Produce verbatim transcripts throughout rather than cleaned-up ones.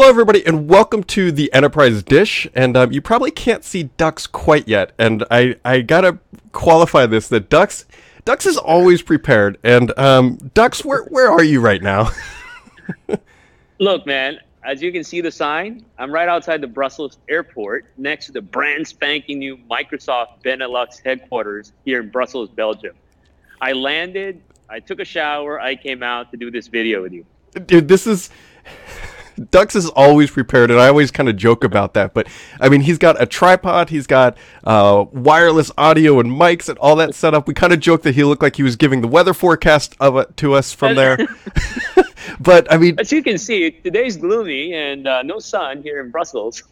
Hello, everybody, and welcome to the Enterprise Dish. And um, you probably can't see Dux quite yet, and I, I gotta qualify this that Dux Dux is always prepared. And um, Dux, where where are you right now? Look, man, as you can see the sign, I'm right outside the Brussels airport, next to the brand spanking new Microsoft Benelux headquarters here in Brussels, Belgium. I landed, I took a shower, I came out to do this video with you. Dude, this is. Dux is always prepared, and I always kind of joke about that. But I mean, he's got a tripod, he's got uh, wireless audio and mics and all that set up. We kind of joke that he looked like he was giving the weather forecast of it to us from there. But I mean, as you can see, today's gloomy and uh, no sun here in Brussels.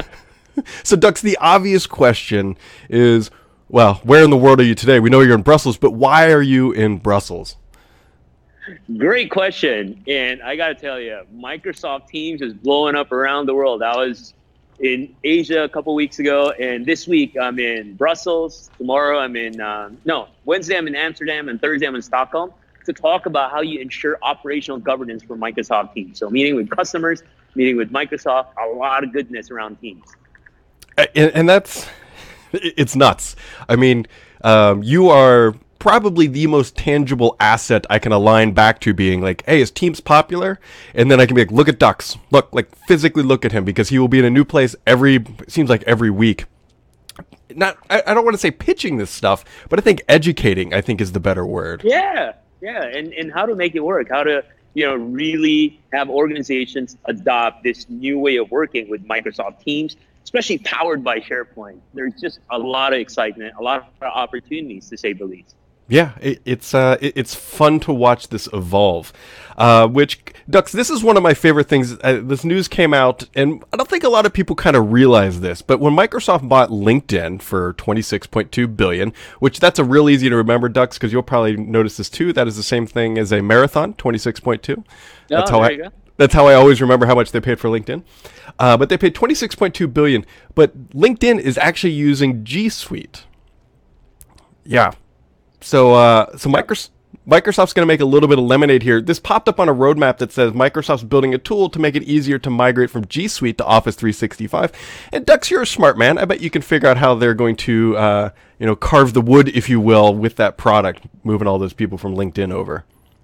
So, Dux, the obvious question is, well, where in the world are you today? We know you're in Brussels, but why are you in Brussels? Great question. And I got to tell you, Microsoft Teams is blowing up around the world. I was in Asia a couple weeks ago, and this week I'm in Brussels. Tomorrow I'm in, um, no, Wednesday I'm in Amsterdam, and Thursday I'm in Stockholm to talk about how you ensure operational governance for Microsoft Teams. So meeting with customers, meeting with Microsoft, a lot of goodness around Teams. And, and that's, it's nuts. I mean, um, you are probably the most tangible asset I can align back to being like, hey, is Teams popular? And then I can be like, look at Dux. Look, like physically look at him, because he will be in a new place every, it seems like every week. Not, I, I don't want to say pitching this stuff, but I think educating, I think, is the better word. Yeah, yeah, and, and how to make it work, how to, you know, really have organizations adopt this new way of working with Microsoft Teams, especially powered by SharePoint. There's just a lot of excitement, a lot of opportunities, to say the least. Yeah, it, it's uh, it, it's fun to watch this evolve. Uh, which, Dux, this is one of my favorite things. Uh, this news came out, and I don't think a lot of people kind of realize this, but when Microsoft bought LinkedIn for twenty-six point two billion dollars, which that's a real easy to remember, Dux, because you'll probably notice this too. That is the same thing as a marathon, twenty-six point two. That's oh, how there I. You go. That's how I always remember how much they paid for LinkedIn. Uh, but they paid twenty-six point two billion dollars. But LinkedIn is actually using G Suite. Yeah. So, uh, so Microsoft, Microsoft's going to make a little bit of lemonade here. This popped up on a roadmap that says Microsoft's building a tool to make it easier to migrate from G Suite to Office three sixty-five. And Dux, you're a smart man. I bet you can figure out how they're going to, uh, you know, carve the wood, if you will, with that product, moving all those people from LinkedIn over.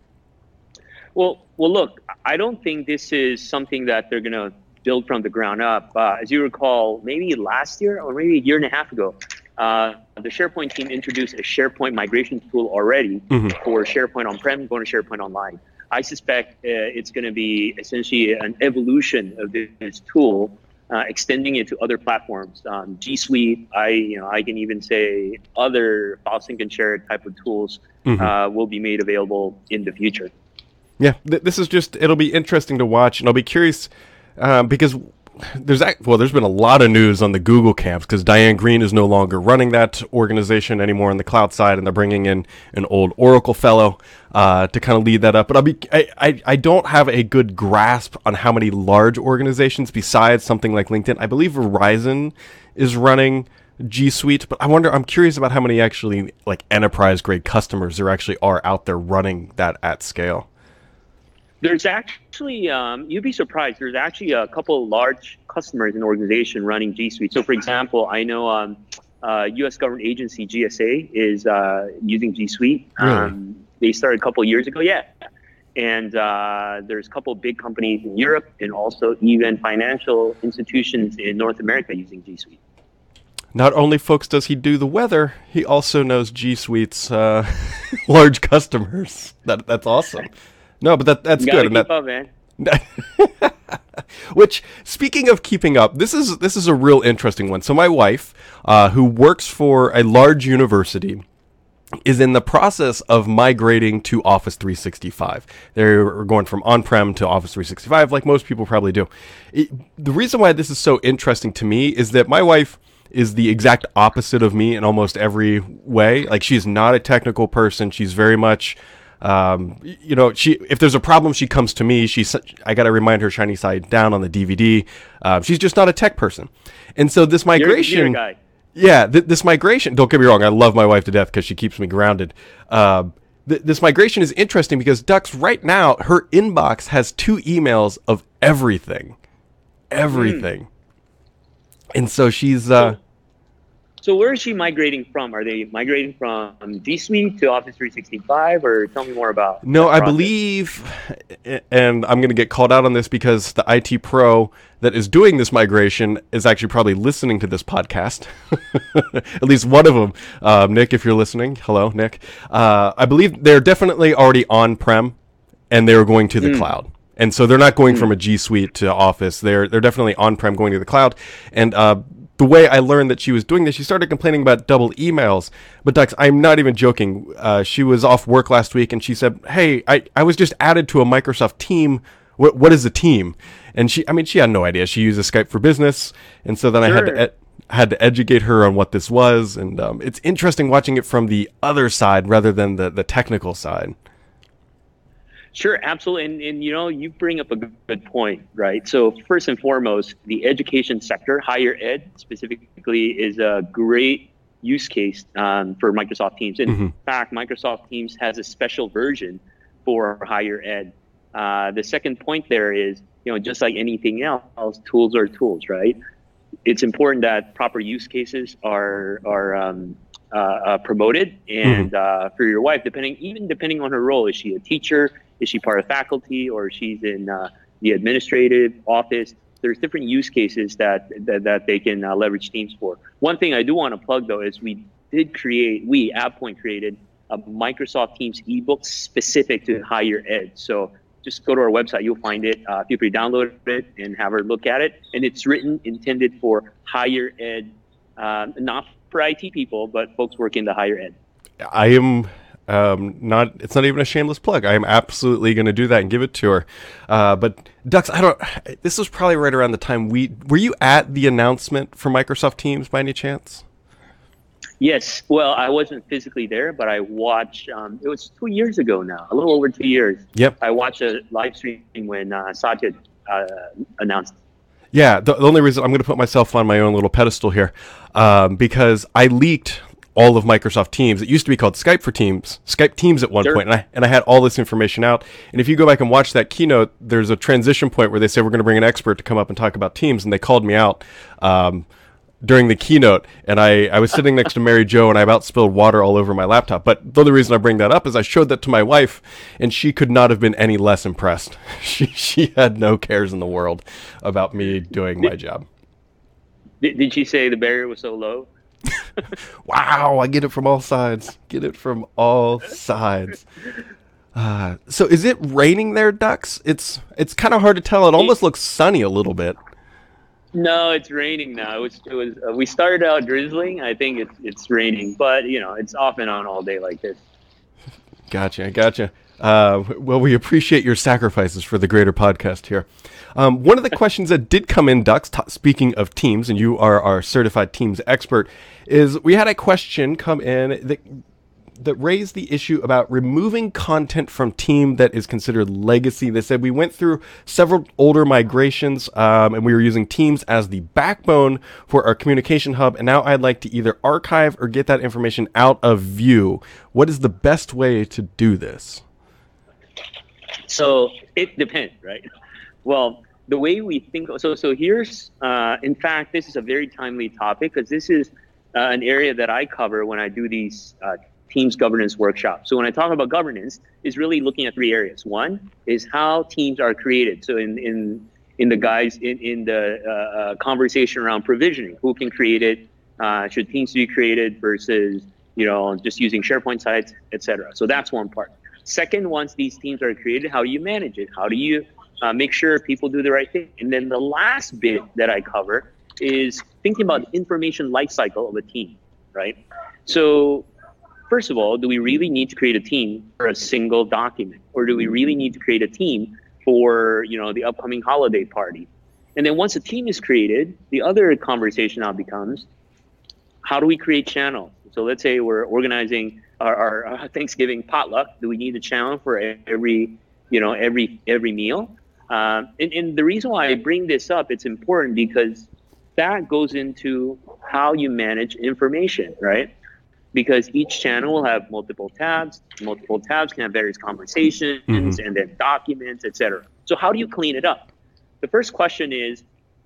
Well, well, look, I don't think this is something that they're going to build from the ground up. Uh, as you recall, maybe last year or maybe a year and a half ago, uh, the SharePoint team introduced a SharePoint migration tool already mm-hmm. for SharePoint on-prem going to SharePoint Online. I suspect uh, it's going to be essentially an evolution of this tool, uh, extending it to other platforms. Um, G Suite, I, you know, I can even say other file sync and share type of tools mm-hmm. uh, will be made available in the future. Yeah, th- this is just, it'll be interesting to watch, and I'll be curious uh, because there's, well, there's been a lot of news on the Google camps because Diane Green is no longer running that organization anymore on the cloud side, and they're bringing in an old Oracle fellow uh, to kind of lead that up. But I'll be, I, I, I don't have a good grasp on how many large organizations besides something like LinkedIn. I believe Verizon is running G Suite, but I wonder, I'm curious about how many actually like enterprise grade customers there actually are out there running that at scale. There's actually, um, you'd be surprised, there's actually a couple of large customers in the organization running G Suite. So for example, I know um, uh, U S government agency G S A is uh, using G Suite. Really? Um, they started a couple of years ago, yeah. And uh, there's a couple of big companies in Europe and also even financial institutions in North America using G Suite. Not only, folks, does he do the weather, he also knows G Suite's uh, large customers. That That's awesome. No, but that that's you good. Keep And that, up, man. Which, speaking of keeping up, this is this is a real interesting one. So my wife, uh, who works for a large university, is in the process of migrating to Office three sixty-five. They're going from on-prem to Office three sixty-five, like most people probably do. It, the reason why this is so interesting to me is that my wife is the exact opposite of me in almost every way. Like, she's not a technical person. She's very much... Um, you know, she, if there's a problem, she comes to me. She's, I got to remind her shiny side down on the D V D. Uh, she's just not a tech person. And so this migration, you're, you're a guy. yeah, th- this migration, don't get me wrong. I love my wife to death because she keeps me grounded. Uh, th- this migration is interesting because Dux right now, her inbox has two emails of everything. everything. Mm. And so she's... Uh, So where is she migrating from? Are they migrating from G Suite to Office three sixty-five, or tell me more about No, I believe, and I'm going to get called out on this because the I T pro that is doing this migration is actually probably listening to this podcast. At least one of them. Um, Nick, if you're listening. Hello, Nick. Uh, I believe they're definitely already on-prem, and they're going to the mm. cloud. And so they're not going mm. from a G Suite to Office. They're, they're definitely on-prem going to the cloud. And uh, the way I learned that she was doing this, she started complaining about double emails. But Dux, I'm not even joking. Uh, she was off work last week, and she said, hey, I, I was just added to a Microsoft team. What What is a team? And she, I mean, she had no idea. She uses Skype for Business. And so then sure. I had to, ed- had to educate her on what this was. And um, it's interesting watching it from the other side rather than the, the technical side. Sure, absolutely. And, and, you know, you bring up a good point, right? So first and foremost, the education sector, higher ed specifically, is a great use case um, for Microsoft Teams. In mm-hmm. fact, Microsoft Teams has a special version for higher ed. Uh, the second point there is, you know, just like anything else, tools are tools, right? It's important that proper use cases are are um, uh, uh, promoted. And mm-hmm. uh, for your wife, depending even depending on her role, is she a teacher? Is she part of faculty, or she's in uh, the administrative office? There's different use cases that that, that they can uh, leverage Teams for. One thing I do want to plug, though, is we did create, we, AvePoint, created a Microsoft Teams ebook specific to higher ed. So just go to our website, you'll find it. Uh, feel free to download it and have her look at it. And it's written, intended for higher ed, uh, not for I T people, but folks working in the higher ed. I am... Um, not, it's not even a shameless plug. I am absolutely going to do that and give it to her. Uh, but Dux, I don't, this was probably right around the time we, were you at the announcement for Microsoft Teams by any chance? Yes. Well, I wasn't physically there, but I watched, um, it was two years ago now, a little over two years. Yep. I watched a live stream when uh, Satya uh, announced. Yeah. The, the only reason I'm going to put myself on my own little pedestal here, um, because I leaked all of Microsoft Teams. It used to be called Skype for Teams, Skype Teams at one sure. point, and I and I had all this information out. And if you go back and watch that keynote, there's a transition point where they say we're going to bring an expert to come up and talk about Teams, and they called me out um, during the keynote, and I, I was sitting next to Mary Jo, and I about spilled water all over my laptop. But the only reason I bring that up is I showed that to my wife, and she could not have been any less impressed. She she had no cares in the world about me doing my job. Did, did she say the barrier was so low? Wow, I get it from all sides. Get it from all sides. Uh, so is it raining there, Dux? It's it's kind of hard to tell. It almost looks sunny a little bit. No, it's raining now. It was, it was uh, we started out drizzling. I think it's it's raining, but you know, it's off and on all day like this. Gotcha, gotcha. Uh, well, we appreciate your sacrifices for the greater podcast here. Um, one of the questions that did come in, Dux, t- speaking of Teams, and you are our certified Teams expert, is we had a question come in that that raised the issue about removing content from Team that is considered legacy. They said we went through several older migrations, um, and we were using Teams as the backbone for our communication hub, and now I'd like to either archive or get that information out of view. What is the best way to do this? So it depends, right? Well, the way we think, so so here's, uh, in fact, this is a very timely topic because this is uh, an area that I cover when I do these uh, Teams governance workshops. So when I talk about governance, is really looking at three areas. One is how teams are created. So in in in the guys in in the uh, uh, conversation around provisioning, who can create it? Uh, should teams be created versus you know just using SharePoint sites, et cetera. So that's one part. Second, once these teams are created, how do you manage it? How do you uh, make sure people do the right thing? And then the last bit that I cover is thinking about the information lifecycle of a team, right? So first of all, do we really need to create a team for a single document? Or do we really need to create a team for, you know, the upcoming holiday party? And then once a team is created, the other conversation now becomes, how do we create channels? So let's say we're organizing our, our Thanksgiving potluck. Do we need a channel for every, you know, every every meal? Um, and, and the reason why I bring this up, it's important because that goes into how you manage information, right? Because each channel will have multiple tabs. Multiple tabs can have various conversations mm-hmm. and then documents, et cetera. So how do you clean it up? The first question is,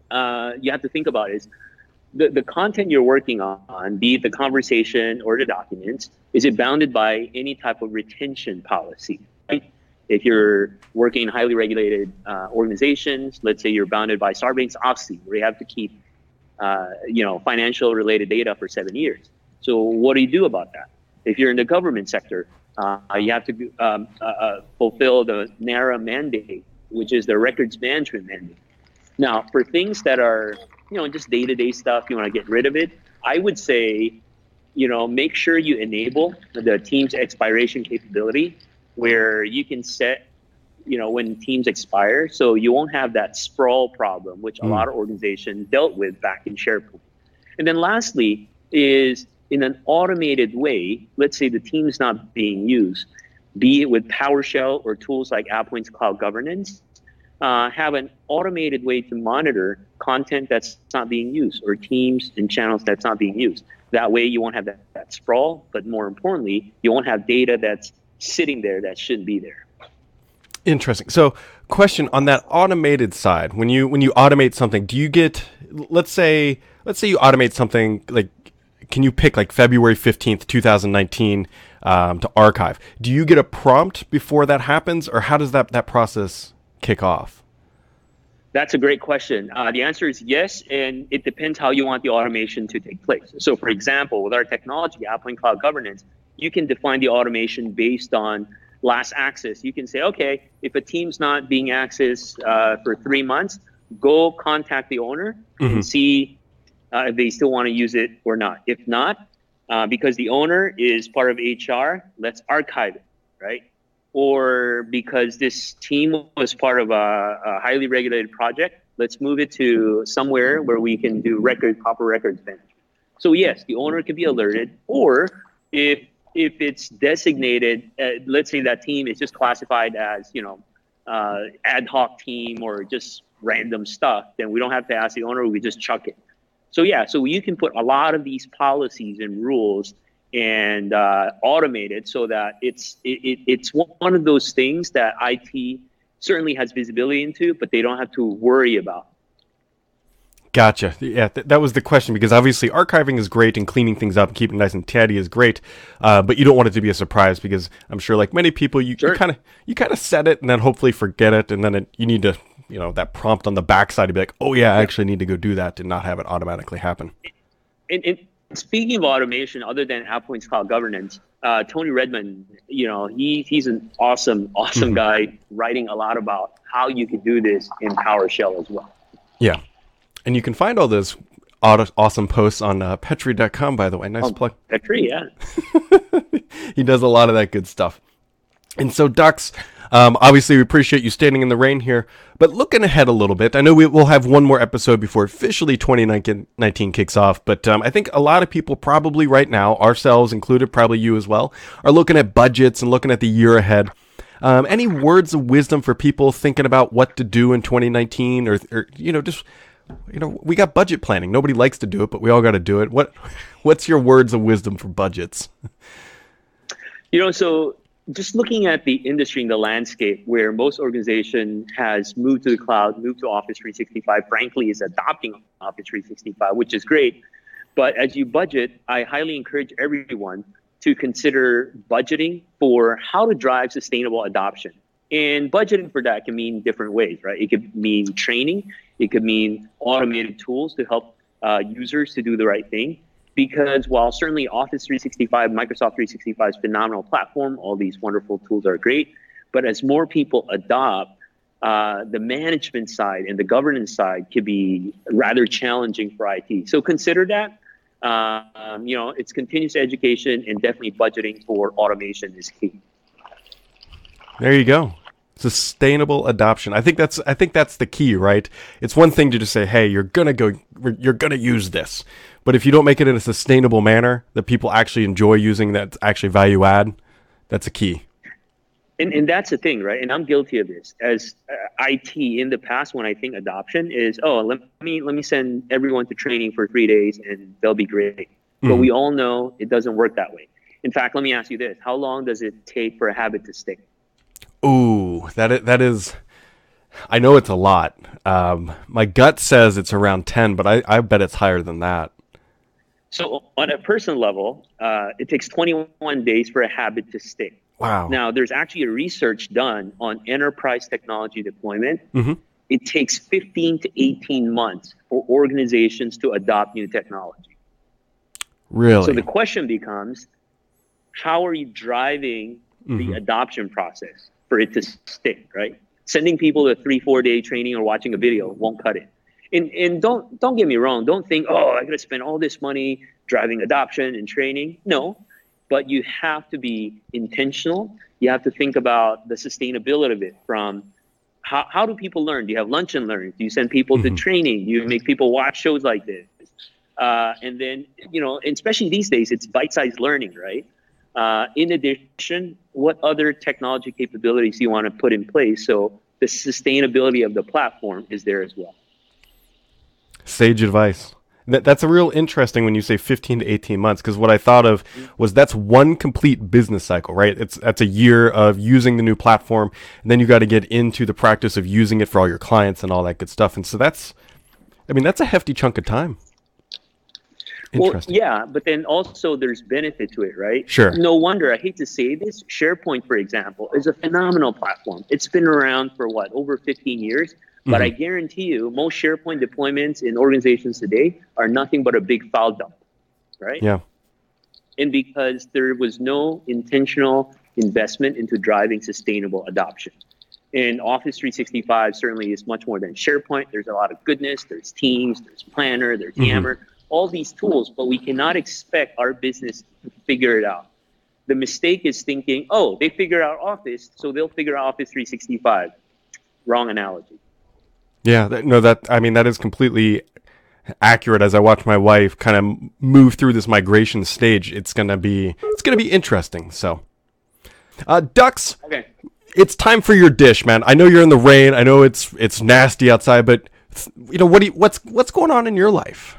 uh, you have to think about is the, the content you're working on, be it the conversation or the documents, is it bounded by any type of retention policy, right? If you're working in highly regulated uh, organizations, let's say you're bounded by Sarbanes-Oxley, where you have to keep, uh, you know, financial related data for seven years. So what do you do about that? If you're in the government sector, uh, you have to um, uh, uh, fulfill the NARA mandate, which is the records management mandate. Now, for things that are, you know, just day-to-day stuff, you want to get rid of it, I would say, you know, make sure you enable the team's expiration capability where you can set, you know, when teams expire, so you won't have that sprawl problem, which a mm. lot of organizations dealt with back in SharePoint. And then lastly is in an automated way, let's say the team is not being used, be it with PowerShell or tools like AvePoint's Cloud Governance, uh, have an automated way to monitor content that's not being used or teams and channels that's not being used. That way you won't have that, that sprawl, but more importantly, you won't have data that's sitting there that shouldn't be there. Interesting. So, question on that automated side, when you when you automate something, do you get, let's say, let's say you automate something like, can you pick like February fifteenth, twenty nineteen um, to archive? Do you get a prompt before that happens, or how does that, that process kick off? That's a great question. Uh, the answer is yes, and it depends how you want the automation to take place. So, for example, with our technology, AvePoint Cloud Governance, you can define the automation based on last access. You can say, okay, if a team's not being accessed uh, for three months, go contact the owner mm-hmm. and see uh, if they still want to use it or not. If not, uh, because the owner is part of H R, let's archive it, right? Or because this team was part of a, a highly regulated project, let's move it to somewhere where we can do record, proper records management. So yes, the owner can be alerted, or if if it's designated, uh, let's say that team is just classified as, you know, uh, ad hoc team or just random stuff, then we don't have to ask the owner, we just chuck it. So yeah, so you can put a lot of these policies and rules and uh, automate it so that it's it, it, it's one of those things that I T certainly has visibility into, but they don't have to worry about. Gotcha. Yeah, th- that was the question, because obviously archiving is great and cleaning things up and keeping it nice and tidy is great, uh, but you don't want it to be a surprise, because I'm sure, like many people, you kind of you kind of set it and then hopefully forget it, and then it, you need to, you know, that prompt on the backside to be like, oh yeah, I actually need to go do that, and not have it automatically happen. And, and speaking of automation, other than AvePoint's Cloud Governance, uh, Tony Redmond, you know, he he's an awesome, awesome mm-hmm. guy, writing a lot about how you can do this in PowerShell as well. Yeah. And you can find all those awesome posts on uh, Petri dot com, by the way. Nice oh, plug. Petri, yeah. He does a lot of that good stuff. And so, Dux, um, obviously we appreciate you standing in the rain here, but looking ahead a little bit, I know we will have one more episode before officially twenty nineteen kicks off, but um, I think a lot of people probably right now, ourselves included, probably you as well, are looking at budgets and looking at the year ahead. Um, any words of wisdom for people thinking about what to do in twenty nineteen, or, or you know, just... You know, we got budget planning. Nobody likes to do it, but we all got to do it. What, what's your words of wisdom for budgets? You know, so just looking at the industry and the landscape where most organization has moved to the cloud, moved to Office three sixty-five, frankly, is adopting Office three sixty-five, which is great. But as you budget, I highly encourage everyone to consider budgeting for how to drive sustainable adoption. And budgeting for that can mean different ways, right? It could mean training. It could mean automated tools to help uh, users to do the right thing. Because while certainly Office three sixty-five, Microsoft three sixty-five is a phenomenal platform, all these wonderful tools are great. But as more people adopt, uh, the management side and the governance side could be rather challenging for I T. So consider that. Uh, um, you know, it's continuous education, and definitely budgeting for automation is key. There you go. Sustainable adoption. I think that's I think that's the key, right? It's one thing to just say, "Hey, you're gonna go, you're gonna use this," but if you don't make it in a sustainable manner that people actually enjoy using, that's actually value add, that's a key. And and that's the thing, right? And I'm guilty of this. As uh, I T in the past, when I think adoption is, oh, let me let me send everyone to training for three days and they'll be great. Mm-hmm. But we all know it doesn't work that way. In fact, let me ask you this: how long does it take for a habit to stick? Ooh, that is, that is I know it's a lot. Um, my gut says it's around ten, but I, I bet it's higher than that. So on a personal level, uh, it takes twenty-one days for a habit to stick. Wow. Now, there's actually a research done on enterprise technology deployment. Mm-hmm. It takes fifteen to eighteen months for organizations to adopt new technology. Really? So the question becomes, how are you driving the mm-hmm. adoption process for it to stick, right? Sending people to a three, four day training or watching a video won't cut it. And and don't don't get me wrong. Don't think, oh, I got to spend all this money driving adoption and training. No, but you have to be intentional. You have to think about the sustainability of it. From how how do people learn? Do you have lunch and learn? Do you send people mm-hmm. to training? Do you make people watch shows like this? Uh, and then, you know, especially these days, it's bite-sized learning, right? Uh, in addition, what other technology capabilities do you want to put in place so the sustainability of the platform is there as well? Sage advice. That, that's a real interesting when you say fifteen to eighteen months, because what I thought of was that's one complete business cycle, right? It's that's a year of using the new platform, and then you got to get into the practice of using it for all your clients and all that good stuff. And so that's, I mean, that's a hefty chunk of time. Well, yeah, but then also there's benefit to it, right? Sure. No wonder, I hate to say this, SharePoint, for example, is a phenomenal platform. It's been around for what, over fifteen years? But mm-hmm. I guarantee you, most SharePoint deployments in organizations today are nothing but a big file dump, right? Yeah. And because there was no intentional investment into driving sustainable adoption. And Office three sixty-five certainly is much more than SharePoint. There's a lot of goodness. There's Teams, there's Planner, there's mm-hmm. Yammer, all these tools, but we cannot expect our business to figure it out. The mistake is thinking, oh, they figure out Office, so they'll figure out Office three sixty-five. Wrong analogy. Yeah, that, no, that I mean that is completely accurate. As I watch my wife kind of move through this migration stage, it's gonna be it's gonna be interesting. So, uh, Dux, okay, it's time for your dish, man. I know you're in the rain. I know it's it's nasty outside, but you know what? Do you, what's what's going on in your life?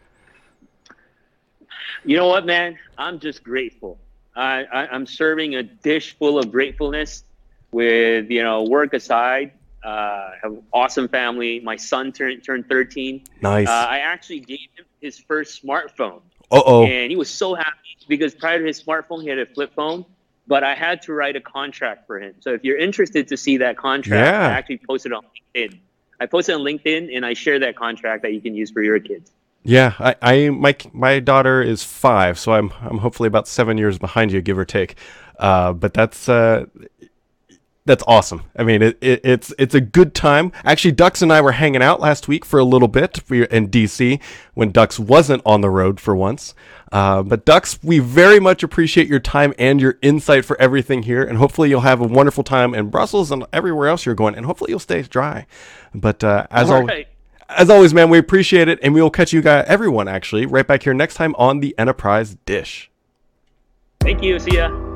You know what, man? I'm just grateful. I, I I'm serving a dish full of gratefulness. With you know work aside. Uh, have an awesome family. My son turned turned thirteen. Nice. Uh, I actually gave him his first smartphone. Uh oh. And he was so happy because prior to his smartphone, he had a flip phone. But I had to write a contract for him. So if you're interested to see that contract, yeah. I actually posted on LinkedIn. I posted on LinkedIn and I share that contract that you can use for your kids. Yeah, I, I my my daughter is five, so I'm I'm hopefully about seven years behind you, give or take. Uh, but that's. Uh, That's awesome. I mean, it, it, it's it's a good time. Actually, Dux and I were hanging out last week for a little bit in D C when Dux wasn't on the road for once. Uh, but Dux, we very much appreciate your time and your insight for everything here. And hopefully you'll have a wonderful time in Brussels and everywhere else you're going. And hopefully you'll stay dry. But uh, as always, right. as always, man, we appreciate it. And we will catch you guys, everyone, actually, right back here next time on the Enterprise Dish. Thank you. See ya.